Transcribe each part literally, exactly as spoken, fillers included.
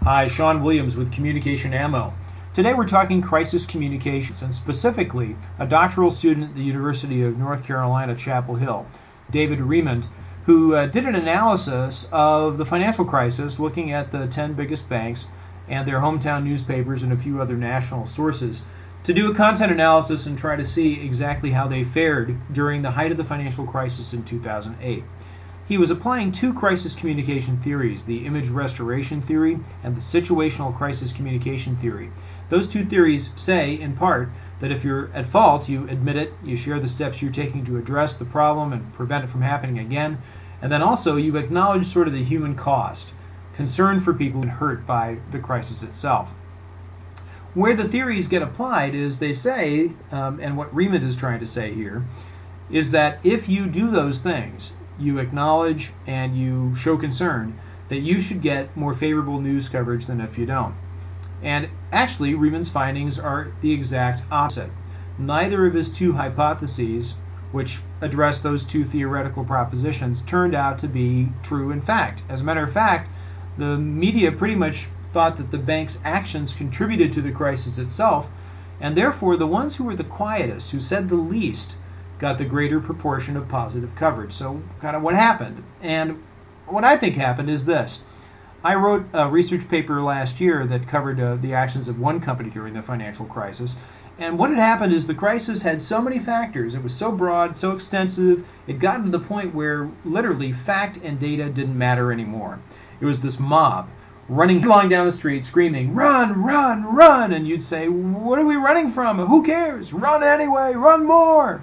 Hi, Sean Williams with Communication Ammo. Today we're talking crisis communications, and specifically a doctoral student at the University of North Carolina, Chapel Hill, David Remond, who uh, did an analysis of the financial crisis looking at the ten biggest banks and their hometown newspapers and a few other national sources to do a content analysis and try to see exactly how they fared during the height of the financial crisis in two thousand eight. He was applying two crisis communication theories, the image restoration theory and the situational crisis communication theory. Those two theories say, in part, that if you're at fault, you admit it, you share the steps you're taking to address the problem and prevent it from happening again, and then also you acknowledge sort of the human cost, concern for people hurt by the crisis itself. Where the theories get applied is they say, um, and what Remond is trying to say here, is that if you do those things, you acknowledge and you show concern, that you should get more favorable news coverage than if you don't. And actually, Remond's findings are the exact opposite. Neither of his two hypotheses, which address those two theoretical propositions, turned out to be true in fact. As a matter of fact, the media pretty much thought that the bank's actions contributed to the crisis itself, and therefore the ones who were the quietest, who said the least, got the greater proportion of positive coverage. So kind of what happened. And what I think happened is this. I wrote a research paper last year that covered uh, the actions of one company during the financial crisis. And what had happened is the crisis had so many factors. It was so broad, so extensive, it got to the point where literally fact and data didn't matter anymore. It was this mob running along down the street screaming, "Run, run, run!" And you'd say, "What are we running from? Who cares? Run anyway, run more!"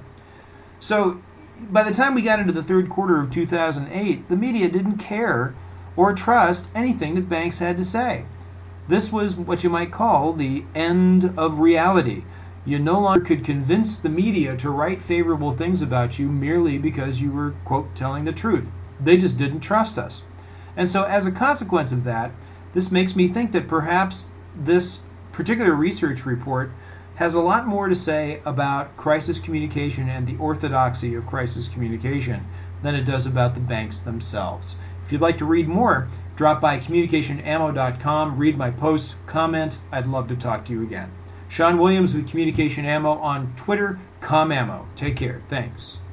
So by the time we got into the third quarter of two thousand eight, the media didn't care or trust anything that banks had to say. This was what you might call the end of reality. You no longer could convince the media to write favorable things about you merely because you were, quote, telling the truth. They just didn't trust us. And so as a consequence of that, this makes me think that perhaps this particular research report has a lot more to say about crisis communication and the orthodoxy of crisis communication than it does about the banks themselves. If you'd like to read more, drop by communication ammo dot com, read my post, comment. I'd love to talk to you again. Sean Williams with Communication Ammo on Twitter, ComAmmo. Take care. Thanks.